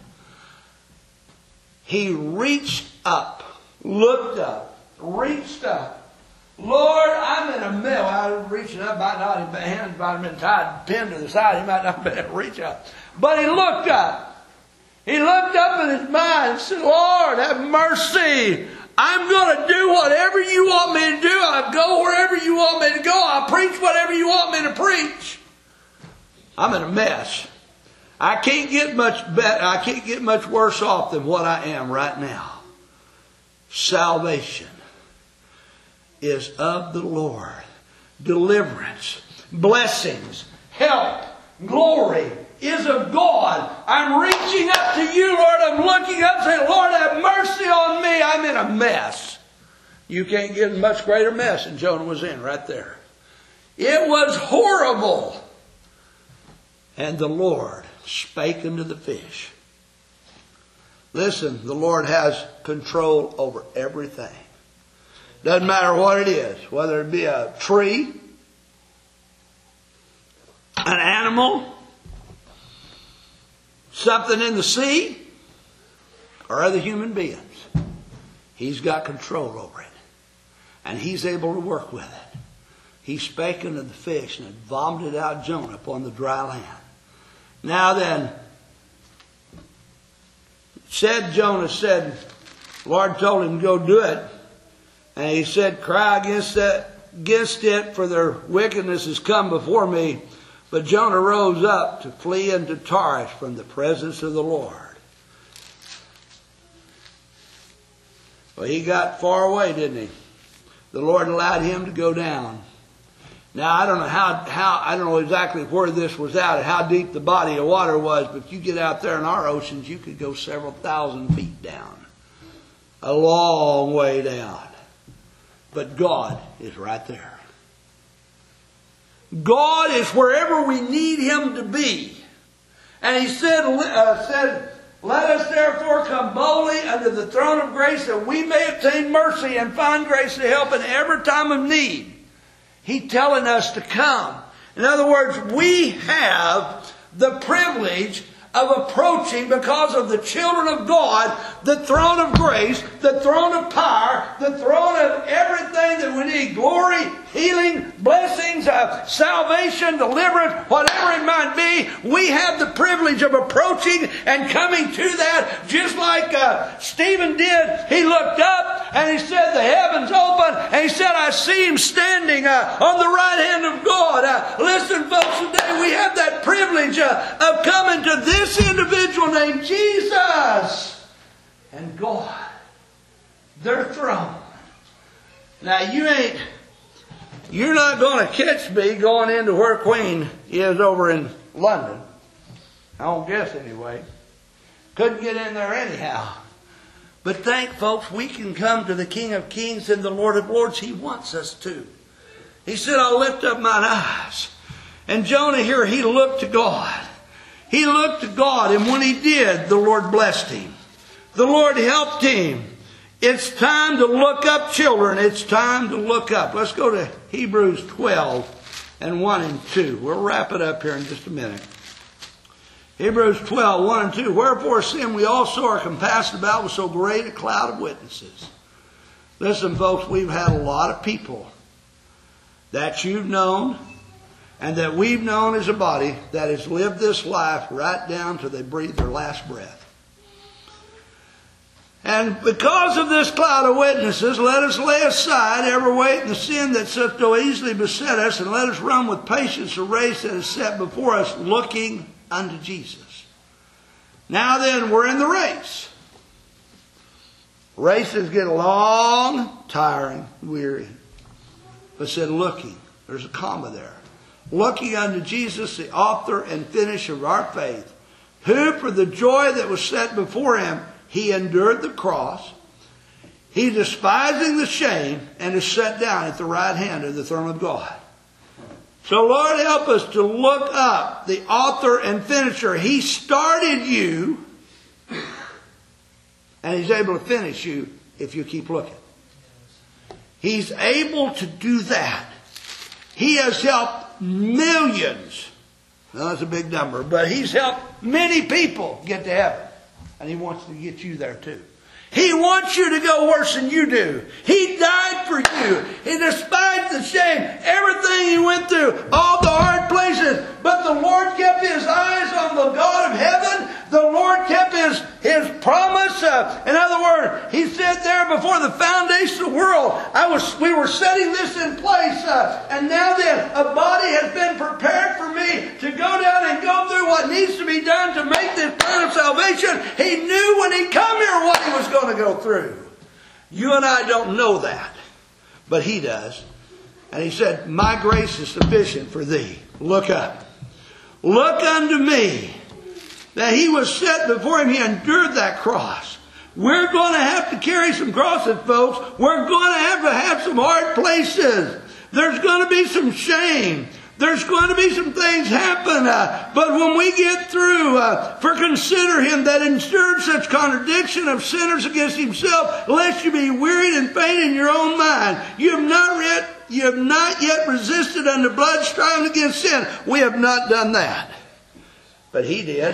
He reached up, looked up, reached up. Lord, I'm in a mill. I was reaching up, might not have been, hands might have been tied, pinned to the side. He might not have been able to reach up. But he looked up. He looked up in his mind and said, Lord, have mercy. I'm going to do whatever you want me to do. I'll go wherever you want me to go. I'll preach whatever you want me to preach. I'm in a mess. I can't get much better. I can't get much worse off than what I am right now. Salvation is of the Lord. Deliverance, blessings, help, glory is of God. I'm reaching up to you, Lord. I'm looking up saying, Lord, have mercy on me. I'm in a mess. You can't get a much greater mess than Jonah was in right there. It was horrible. And the Lord spake unto the fish. Listen, the Lord has control over everything. Doesn't matter what it is, whether it be a tree, an animal, something in the sea, or other human beings. He's got control over it. And He's able to work with it. He spake unto the fish and had vomited out Jonah upon the dry land. Now then, Jonah said, the Lord told him to go do it. And he said, cry against it, for their wickedness has come before me. But Jonah rose up to flee into Tarshish from the presence of the Lord. Well, he got far away, didn't he? The Lord allowed him to go down. Now, I don't know I don't know exactly where this was at, how deep the body of water was, but if you get out there in our oceans, you could go several thousand feet down. A long way down. But God is right there. God is wherever we need Him to be. And He said, let us therefore come boldly unto the throne of grace that we may obtain mercy and find grace to help in every time of need. He's telling us to come. In other words, we have the privilege of approaching, because of the children of God, the throne of grace, the throne of power, the throne of everything that we need. Glory, healing, blessings, salvation, deliverance, whatever it might be. We have the privilege of approaching and coming to that, just like Stephen did. He looked up and he said, the heavens opened, and he said, I see Him standing on the right hand of God. Listen, folks, today we have that privilege of coming to this individual named Jesus and God, their throne. Now you're not going to catch me going into where Queen is over in London. I don't guess anyway. Couldn't get in there anyhow. But thank folks, we can come to the King of Kings and the Lord of Lords. He wants us to. He said, I'll lift up mine eyes. And Jonah here, he looked to God. He looked to God, and when he did, the Lord blessed him. The Lord helped him. It's time to look up, children. It's time to look up. Let's go to Hebrews 12 and 1 and 2. We'll wrap it up here in just a minute. Hebrews 12, 1 and 2. Wherefore sin we also are compassed about with so great a cloud of witnesses. Listen, folks, we've had a lot of people that you've known and that we've known as a body that has lived this life right down till they breathe their last breath. And because of this cloud of witnesses, let us lay aside every weight and the sin that so easily beset us, and let us run with patience the race that is set before us, looking unto Jesus. Now then, we're in the race. Races get long, tiring, weary. But said looking. There's a comma there. Looking unto Jesus, the author and finisher of our faith, who for the joy that was set before Him, He endured the cross. He despising the shame, and is set down at the right hand of the throne of God. So Lord, help us to look up the author and finisher. He started you, and He's able to finish you if you keep looking. He's able to do that. He has helped millions. Now that's a big number, but He's helped many people get to heaven. And He wants to get you there too. He wants you to go worse than you do. He died for you. He despised the shame, everything He went through, all the hard places. But the Lord kept His eyes on the God of heaven. The Lord kept His promise. In other Father, He said there before the foundation of the world, we were setting this in place. And now then, a body has been prepared for me to go down and go through what needs to be done to make this plan of salvation. He knew when He come here what He was going to go through. You and I don't know that, but He does. And He said, my grace is sufficient for thee. Look up. Look unto me. That He was set before Him. He endured that cross. We're going to have to carry some crosses, folks. We're going to have some hard places. There's going to be some shame. There's going to be some things happen. But when we get through, for consider Him that endured such contradiction of sinners against Himself, lest you be wearied and faint in your own mind. You have not yet resisted unto blood, striving against sin. We have not done that. But He did.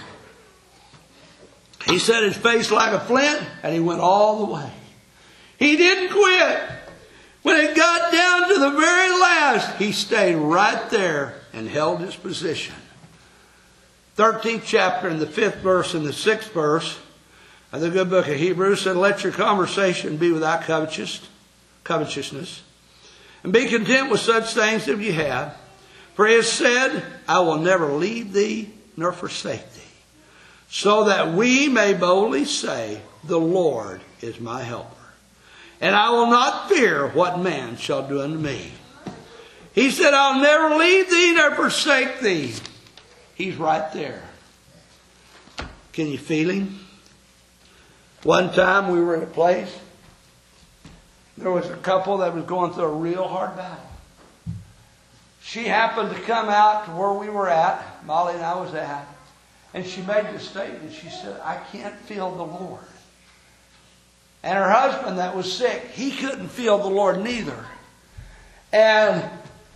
He set His face like a flint, and He went all the way. He didn't quit. When it got down to the very last, He stayed right there and held His position. 13th chapter and the 5th verse and the 6th verse of the good book of Hebrews said, let your conversation be without covetousness, and be content with such things as you have. For He has said, I will never leave thee nor forsake thee. So that we may boldly say, the Lord is my helper. And I will not fear what man shall do unto me. He said, I'll never leave thee nor forsake thee. He's right there. Can you feel Him? One time we were in a place. There was a couple that was going through a real hard battle. She happened to come out to where we were at. Molly and I was at. And she made the statement. She said, I can't feel the Lord. And her husband that was sick, he couldn't feel the Lord neither. But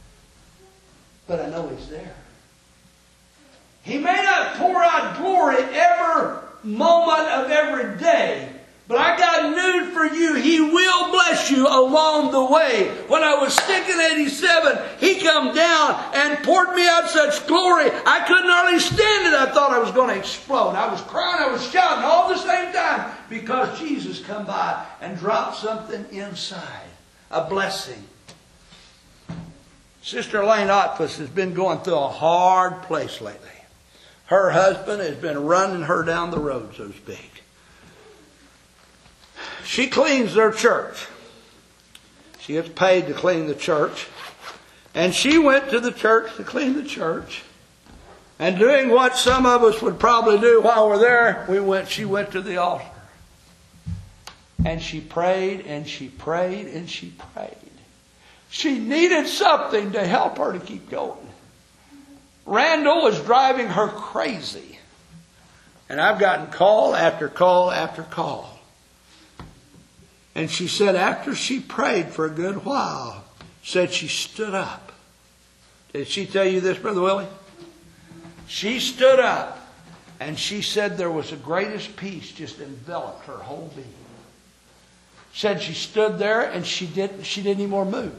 I know He's there. He may not pour out glory every moment of every day. But I got news for you. He will bless you along the way. When I was sick in 87, He come down and poured me out such glory. I couldn't hardly stand it. I thought I was going to explode. I was crying. I was shouting all at the same time because Jesus come by and dropped something inside. A blessing. Sister Elaine Otfuss has been going through a hard place lately. Her husband has been running her down the road, so to speak. She cleans their church. She gets paid to clean the church. And she went to the church to clean the church. And doing what some of us would probably do while we're there, she went to the altar. And she prayed and she prayed and she prayed. She needed something to help her to keep going. Randall was driving her crazy. And I've gotten call after call after call. And she said after she prayed for a good while, said she stood up. Did she tell you this, Brother Willie? She stood up and she said there was the greatest peace just enveloped her whole being. Said she stood there and she didn't any more move.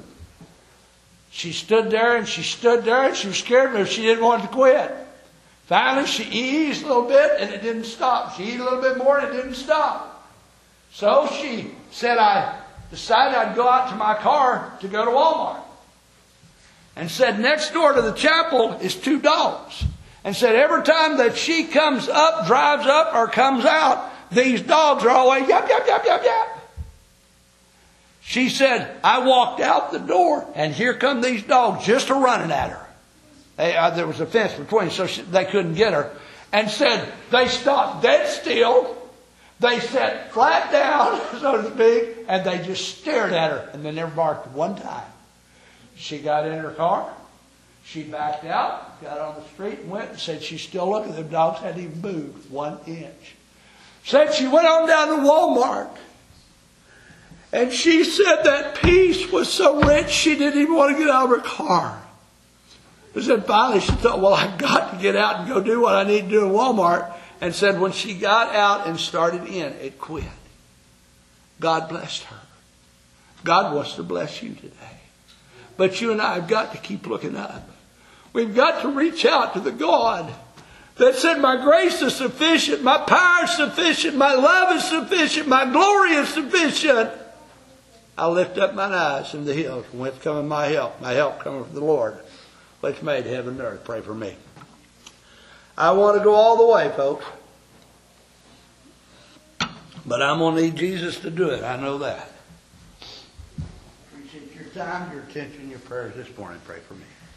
She stood there and she stood there and she was scared, but she didn't want to quit. Finally, she eased a little bit and it didn't stop. She eased a little bit more and it didn't stop. So she said, I decided I'd go out to my car to go to Walmart. And said next door to the chapel is 2 dogs. And said every time that she comes up, drives up, or comes out, these dogs are always yap, yap, yap, yap, yap. She said, I walked out the door and here come these dogs just running at her. There was a fence between, so they couldn't get her. And said they stopped dead still. They sat flat down, so to speak, and they just stared at her, and they never barked one time. She got in her car. She backed out, got on the street, and went and said she's still looking. The dogs hadn't even moved 1 inch. Said she went on down to Walmart. And she said that peace was so rich she didn't even want to get out of her car. But said finally she thought, well, I've got to get out and go do what I need to do in Walmart. And said when she got out and started in, it quit. God blessed her. God wants to bless you today. But you and I have got to keep looking up. We've got to reach out to the God that said, my grace is sufficient, my power is sufficient, my love is sufficient, my glory is sufficient. I lift up mine eyes from the hills, from whence cometh my help coming from the Lord, which made heaven and earth. Pray for me. I want to go all the way, folks. But I'm going to need Jesus to do it. I know that. Appreciate your time, your attention, your prayers this morning. Pray for me.